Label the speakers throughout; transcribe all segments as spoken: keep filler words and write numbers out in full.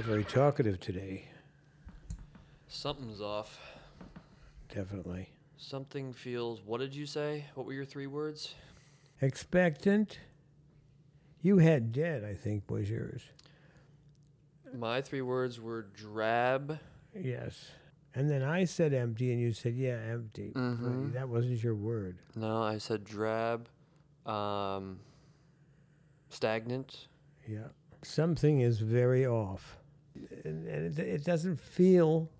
Speaker 1: very talkative today.
Speaker 2: Something's off.
Speaker 1: Definitely.
Speaker 2: Something feels. What did you say? What were your three words?
Speaker 1: Expectant. You had dead, I think, was yours.
Speaker 2: My three words were drab.
Speaker 1: Yes. And then I said empty, and you said, yeah, empty.
Speaker 2: Mm-hmm.
Speaker 1: But that wasn't your word.
Speaker 2: No, I said drab. Um, stagnant.
Speaker 1: Yeah. Something is very off. And, and it, it doesn't feel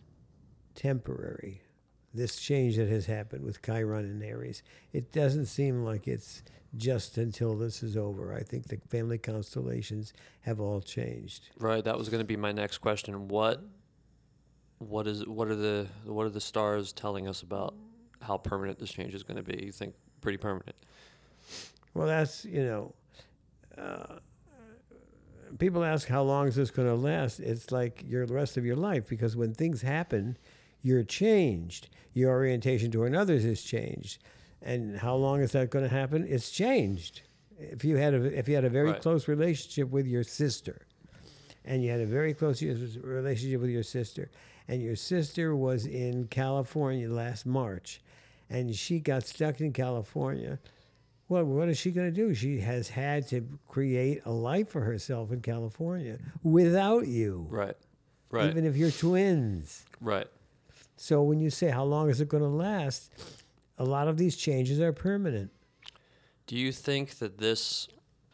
Speaker 1: temporary. This change that has happened with Chiron and Aries, it doesn't seem like it's just until this is over. I think the family constellations have all changed.
Speaker 2: Right. That was going to be my next question. What, what is, what are the, what are the stars telling us about how permanent this change is going to be? You think pretty permanent?
Speaker 1: Well, that's, you know, uh, people ask how long is this going to last? It's like your the rest of your life, because when things happen, you're changed. Your orientation toward others is changed. And how long is that going to happen? It's changed. If you had a if you had a very
Speaker 2: Right.
Speaker 1: close relationship with your sister, and you had a very close relationship with your sister, and your sister was in California last March, and she got stuck in California, well, what is she going to do? She has had to create a life for herself in California without you,
Speaker 2: Right. Right.
Speaker 1: even if you're twins.
Speaker 2: Right.
Speaker 1: So when you say how long is it going to last, a lot of these changes are permanent.
Speaker 2: Do you think that this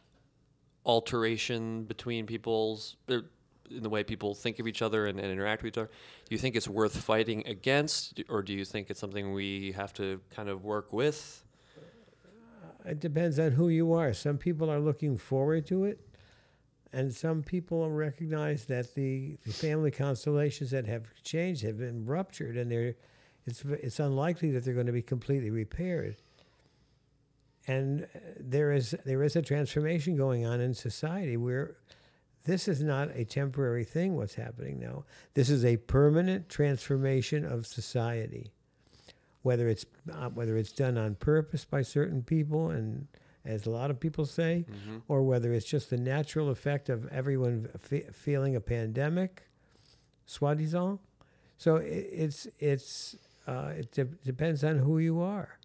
Speaker 2: alteration between people's, er, in the way people think of each other and, and interact with each other, do you think it's worth fighting against, or do you think it's something we have to kind of work with?
Speaker 1: It depends on who you are. Some people are looking forward to it, and some people recognize that the, the family constellations that have changed have been ruptured, and they're, it's, it's unlikely that they're going to be completely repaired. And uh, there is there is a transformation going on in society where this is not a temporary thing, what's happening now. This is a permanent transformation of society. Whether it's uh, whether it's done on purpose by certain people, and as a lot of people say,
Speaker 2: Mm-hmm.
Speaker 1: or whether it's just the natural effect of everyone fe- feeling a pandemic, soi-disant. So it, it's it's uh, it de- depends on who you are.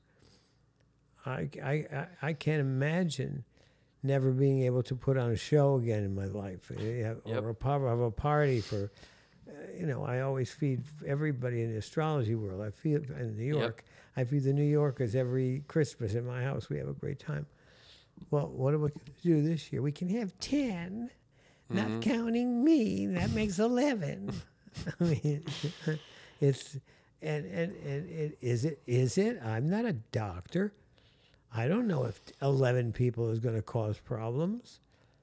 Speaker 1: I, I, I- I can't imagine never being able to put on a show again in my life, eh, or
Speaker 2: Yep.
Speaker 1: a, par- have a party for, uh, you know, I always feed everybody in the astrology world. I feed in New York. I feed the New Yorkers every Christmas at my house. We have a great time. Well, what are we going to do this year? We can have ten, not
Speaker 2: Mhm.
Speaker 1: counting me. That makes eleven. I mean, it's and and and it, is it is it? I'm not a doctor. I don't know if eleven people is going to cause problems.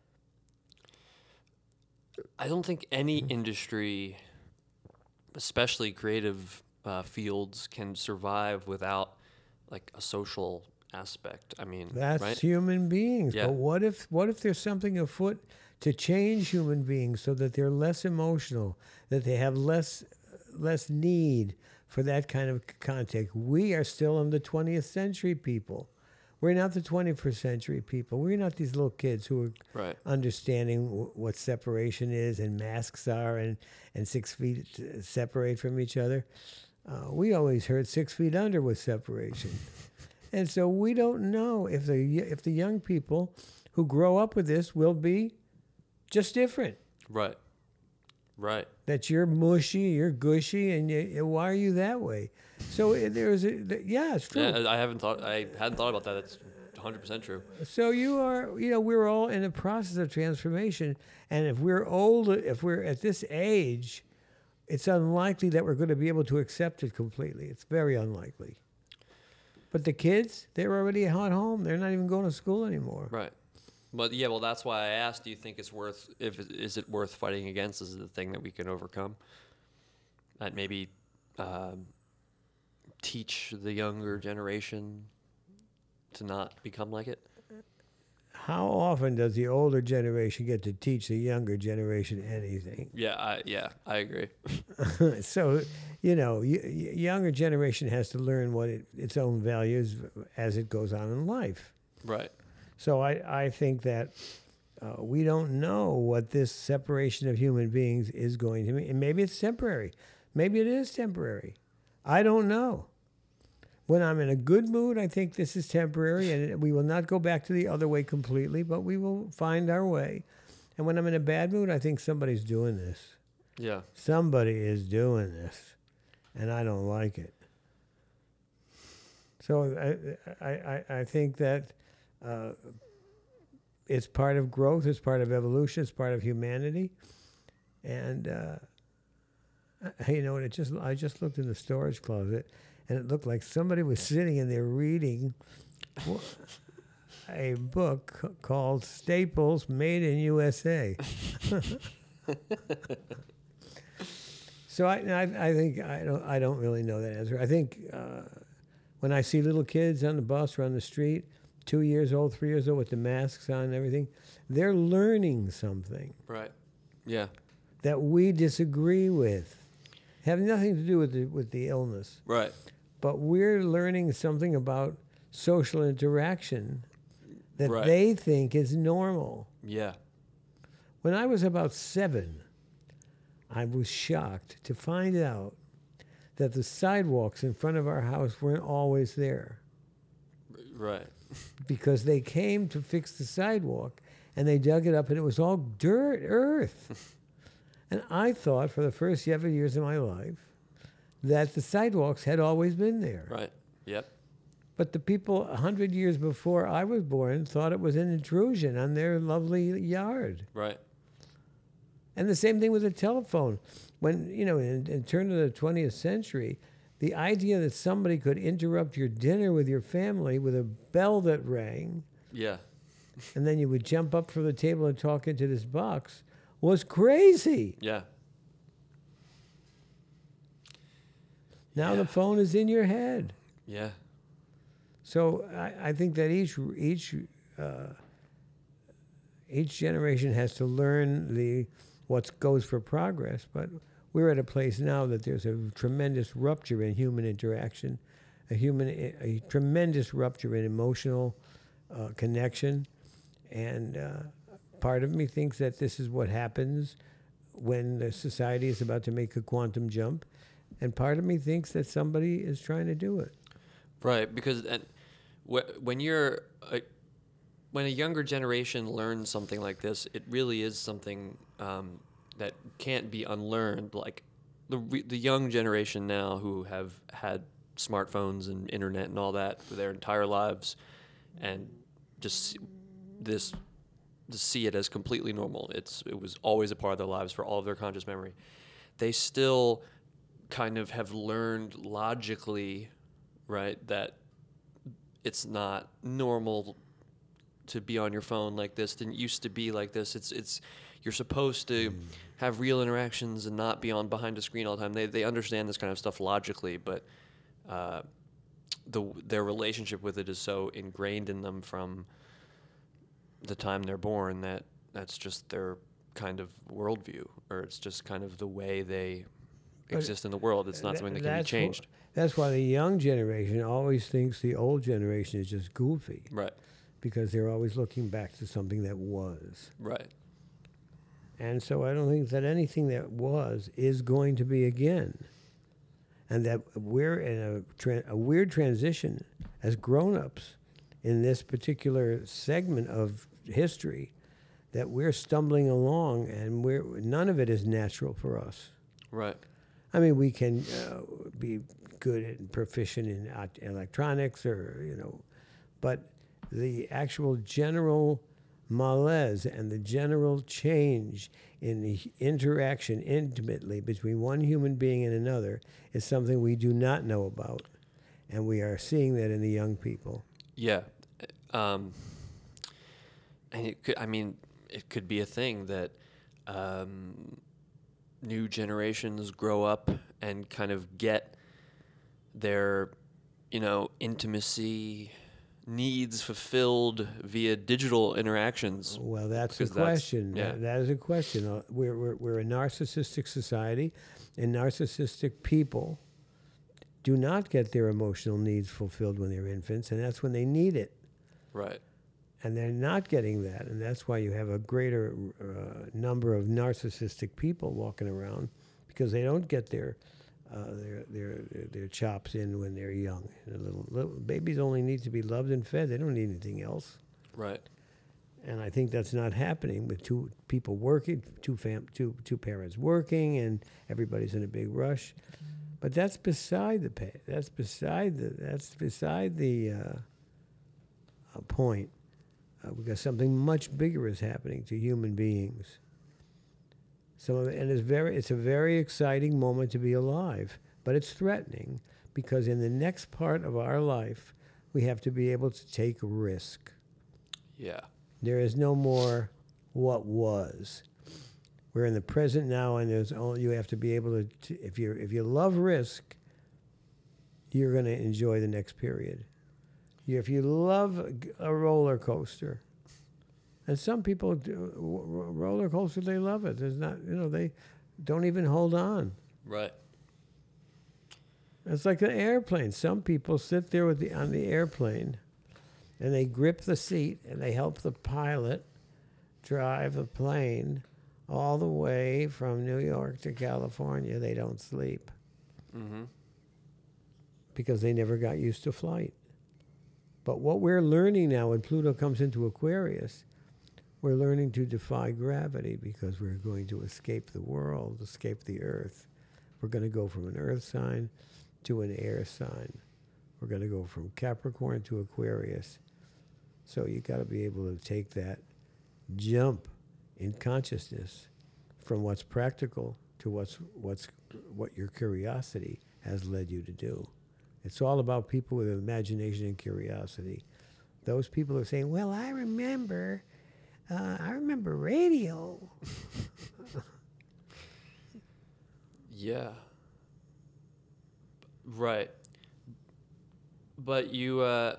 Speaker 2: I don't think any industry, especially creative uh, fields, can survive without like a social aspect. I mean,
Speaker 1: That's
Speaker 2: right?
Speaker 1: human beings.
Speaker 2: Yeah.
Speaker 1: But what if what if there's something afoot to change human beings so that they're less emotional, that they have less less need for that kind of contact? We are still in the twentieth century people. We're not the twenty-first century people. We're not these little kids who are
Speaker 2: Right.
Speaker 1: understanding w- what separation is and masks are and, and six feet uh, separate from each other. Uh, we always heard six feet under was separation. And so we don't know if the if the young people who grow up with this will be just different.
Speaker 2: Right. Right.
Speaker 1: That you're mushy, you're gushy, and you, why are you that way? So uh, there's a, th- yeah, it's true.
Speaker 2: Yeah, I haven't thought. I hadn't thought about that. That's one hundred percent true.
Speaker 1: So you are, you know, we're all in a process of transformation, and if we're old, if we're at this age, it's unlikely that we're going to be able to accept it completely. It's very unlikely. But the kids, they're already at home. They're not even going to school anymore.
Speaker 2: Right. But yeah, well, that's why I asked. Do you think it's worth? If it- is it worth fighting against? Is it the thing that we can overcome? That maybe um, teach the younger generation to not become like it.
Speaker 1: How often does the older generation get to teach the younger generation anything?
Speaker 2: Yeah. I, yeah. I agree.
Speaker 1: So, you know, y- y- younger generation has to learn what it, its own values as it goes on in life.
Speaker 2: Right.
Speaker 1: So I, I think that uh, we don't know what this separation of human beings is going to mean. And maybe it's temporary. Maybe it is temporary. I don't know. When I'm in a good mood, I think this is temporary, and we will not go back to the other way completely, but we will find our way. And when I'm in a bad mood, I think somebody's doing this.
Speaker 2: Yeah.
Speaker 1: Somebody is doing this, and I don't like it. So I, I, I, I think that uh, it's part of growth, it's part of evolution, it's part of humanity. And, uh, you know, it just I just looked in the storage closet, and it looked like somebody was sitting in there reading a book called Staples Made in U S A. So I, I, I think I don't I don't really know that answer. I think uh, when I see little kids on the bus or on the street, two years old, three years old, with the masks on and everything, they're learning something.
Speaker 2: Right. Yeah.
Speaker 1: That we disagree with. Have nothing to do with the, with the illness.
Speaker 2: Right.
Speaker 1: But we're learning something about social interaction that
Speaker 2: Right.
Speaker 1: they think is normal.
Speaker 2: Yeah.
Speaker 1: When I was about seven, I was shocked to find out that the sidewalks in front of our house weren't always there,
Speaker 2: Right.
Speaker 1: because they came to fix the sidewalk and they dug it up and it was all dirt, earth. And I thought for the first seven years of my life that the sidewalks had always been there.
Speaker 2: Right. Yep.
Speaker 1: But the people a hundred years before I was born thought it was an intrusion on their lovely yard.
Speaker 2: Right.
Speaker 1: And the same thing with the telephone. When, you know, in, in turn of the twentieth century, the idea that somebody could interrupt your dinner with your family with a bell that rang,
Speaker 2: Yeah.
Speaker 1: and then you would jump up from the table and talk into this box, was crazy.
Speaker 2: Yeah.
Speaker 1: Now
Speaker 2: Yeah.
Speaker 1: the phone is in your head.
Speaker 2: Yeah.
Speaker 1: So I, I think that each each uh, each generation has to learn the what goes for progress. But we're at a place now that there's a tremendous rupture in human interaction, a human a tremendous rupture in emotional uh, connection, and uh, part of me thinks that this is what happens when the society is about to make a quantum jump, and part of me thinks that somebody is trying to do it.
Speaker 2: Right. Because and wh- when you're a, when a younger generation learns something like this, it really is something um, that can't be unlearned. Like the re- the young generation now who have had smartphones and internet and all that for their entire lives, and just see this to see it as completely normal. It's it was always a part of their lives for all of their conscious memory. They still kind of have learned logically, right, that it's not normal to be on your phone like this. Didn't used to be like this. It's it's you're supposed to mm. have real interactions and not be on behind a screen all the time. They they understand this kind of stuff logically, but uh, the their relationship with it is so ingrained in them from the time they're born that that's just their kind of worldview, or it's just kind of the way they but exist in the world. It's not th- something that can be changed.
Speaker 1: Wh- that's why the young generation always thinks the old generation is just goofy.
Speaker 2: Right.
Speaker 1: Because they're always looking back to something that was.
Speaker 2: Right.
Speaker 1: And so I don't think that anything that was is going to be again. And that we're in a, tra- a weird transition as grown-ups in this particular segment of history, that we're stumbling along, and we're none of it is natural for us.
Speaker 2: Right.
Speaker 1: I mean, we can uh, be good and proficient in uh, electronics, or you know, but the actual general malaise and the general change in the interaction intimately between one human being and another is something we do not know about, and we are seeing that in the young people.
Speaker 2: Yeah, um, and it could. I mean, it could be a thing that um, new generations grow up and kind of get their, you know, intimacy needs fulfilled via digital interactions.
Speaker 1: Well, that's a
Speaker 2: Because
Speaker 1: question.
Speaker 2: that's- yeah.
Speaker 1: That, that is a question. Uh, We're, we're, we're a narcissistic society, and narcissistic people do not get their emotional needs fulfilled when they're infants, and that's when they need it.
Speaker 2: Right.
Speaker 1: And they're not getting that. And that's why you have a greater uh, number of narcissistic people walking around, because they don't get their uh, their, their their chops in when they're young. You know, little, little babies only need to be loved and fed. They don't need anything else.
Speaker 2: Right.
Speaker 1: And I think that's not happening with two people working, two fam, two two parents working, and everybody's in a big rush. But that's beside the pay. That's beside the. That's beside the uh, uh, point. Uh, because something much bigger is happening to human beings. Some of it, and it's very, it's a very exciting moment to be alive, but it's threatening because in the next part of our life, we have to be able to take risk.
Speaker 2: Yeah.
Speaker 1: There is no more what was. We're in the present now, and there's only, you have to be able to, to if you if you love risk, you're going to enjoy the next period. If you love a roller coaster, and some people do, roller coaster, they love it. There's not, you know, they don't even hold on.
Speaker 2: Right.
Speaker 1: It's like an airplane. Some people sit there with the on the airplane, and they grip the seat and they help the pilot drive the plane all the way from New York to California. They don't sleep
Speaker 2: Mm-hmm.
Speaker 1: because they never got used to flight. But what we're learning now when Pluto comes into Aquarius, we're learning to defy gravity because we're going to escape the world, escape the earth. We're going to go from an earth sign to an air sign. We're going to go from Capricorn to Aquarius. So you got to be able to take that jump in consciousness from what's practical to what's what's what your curiosity has led you to do. It's all about people with imagination and curiosity. Those people are saying, well, I remember, uh, I remember radio.
Speaker 2: Yeah. Right. But you, uh,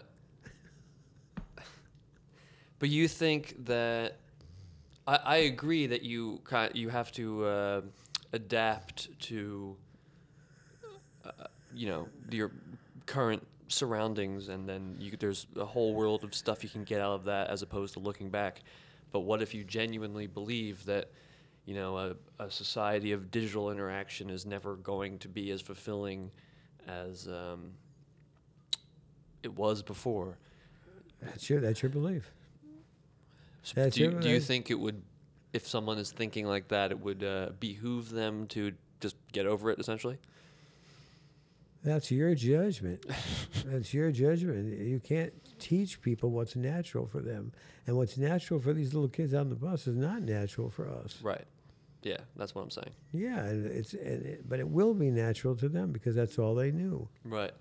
Speaker 2: but you think that, I, I agree that you kind you have to uh, adapt to, uh, you know, your current surroundings, and then you, there's a whole world of stuff you can get out of that as opposed to looking back. But what if you genuinely believe that, you know, a, a society of digital interaction is never going to be as fulfilling as um, it was before?
Speaker 1: That's your, that's your belief.
Speaker 2: So
Speaker 1: That's
Speaker 2: do, you,
Speaker 1: your-
Speaker 2: do you
Speaker 1: that's-
Speaker 2: think it would, if someone is thinking like that, it would uh, behoove them to just get over it, essentially?
Speaker 1: That's your judgment. That's your judgment. You can't teach people what's natural for them. And what's natural for these little kids on the bus is not natural for us.
Speaker 2: Right. Yeah, that's what I'm saying.
Speaker 1: Yeah, and it's and it, but it will be natural to them because that's all they knew.
Speaker 2: Right.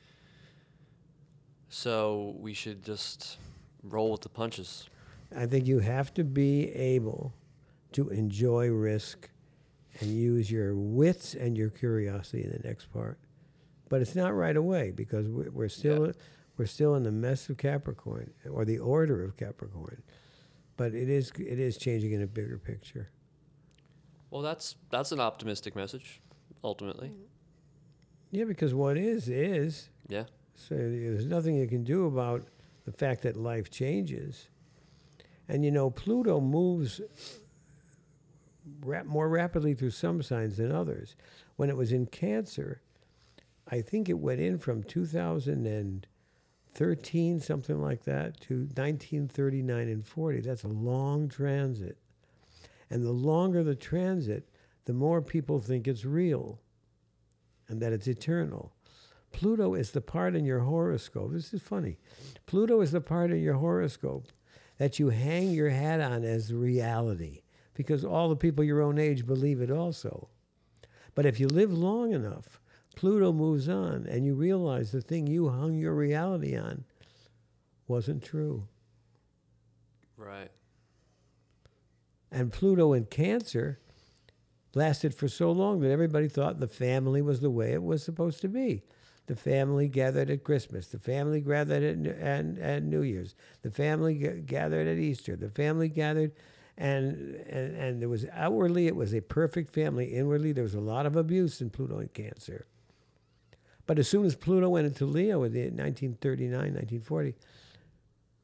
Speaker 2: So we should just roll with the punches.
Speaker 1: I think you have to be able to enjoy risk and use your wits and your curiosity in the next part. But it's not right away because we're, we're still
Speaker 2: Yeah.
Speaker 1: we're still in the mess of Capricorn or the order of Capricorn. But it is it is changing in a bigger picture.
Speaker 2: Well, that's that's an optimistic message, ultimately.
Speaker 1: Yeah, because what is is.
Speaker 2: Yeah.
Speaker 1: So there's nothing you can do about the fact that life changes. And you know, Pluto moves rap- more rapidly through some signs than others. When it was in Cancer, I think it went in from two thousand thirteen, something like that, to nineteen thirty-nine and forty. That's a long transit. And the longer the transit, the more people think it's real and that it's eternal. Pluto is the part in your horoscope. This is funny. Pluto is the part in your horoscope that you hang your hat on as reality because all the people your own age believe it also. But if you live long enough, Pluto moves on and you realize the thing you hung your reality on wasn't true.
Speaker 2: Right.
Speaker 1: And Pluto in Cancer lasted for so long that everybody thought the family was the way it was supposed to be. The family gathered at Christmas. The family gathered at, at, at New Year's. The family g- gathered at Easter. The family gathered, and, and and there was outwardly it was a perfect family. Inwardly there was a lot of abuse in Pluto in Cancer. But as soon as Pluto went into Leo in the nineteen thirty-nine, nineteen forty,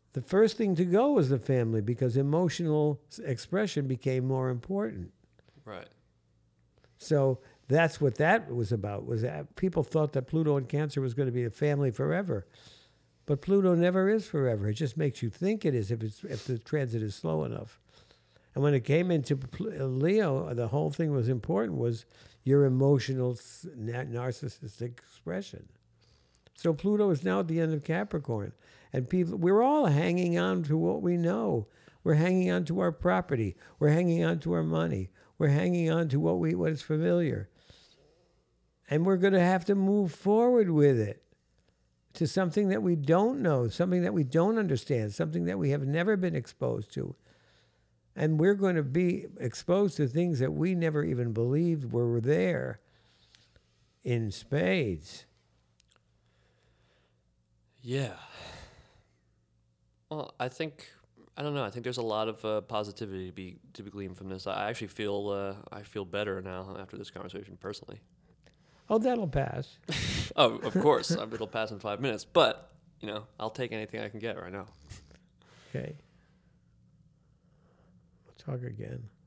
Speaker 1: the first thing to go was the family because emotional s- expression became more important.
Speaker 2: Right.
Speaker 1: So that's what that was about. Was that people thought that Pluto and Cancer was going to be a family forever, but Pluto never is forever. It just makes you think it is if it's if the transit is slow enough. And when it came into Pl- Leo, the whole thing was important was your emotional s- na- narcissistic expression. So Pluto is now at the end of Capricorn, and people we're all hanging on to what we know. We're hanging on to our property. We're hanging on to our money. We're hanging on to what we what is familiar. And we're going to have to move forward with it to something that we don't know, something that we don't understand, something that we have never been exposed to. And we're going to be exposed to things that we never even believed were there in spades.
Speaker 2: Yeah. Well, I think I don't know. I think there's a lot of uh, positivity to be to be gleaned from this. I actually feel uh, I feel better now after this conversation personally.
Speaker 1: Oh, that'll pass.
Speaker 2: Oh, of course, um, it'll pass in five minutes. But you know, I'll take anything I can get right now.
Speaker 1: Okay. We'll talk again.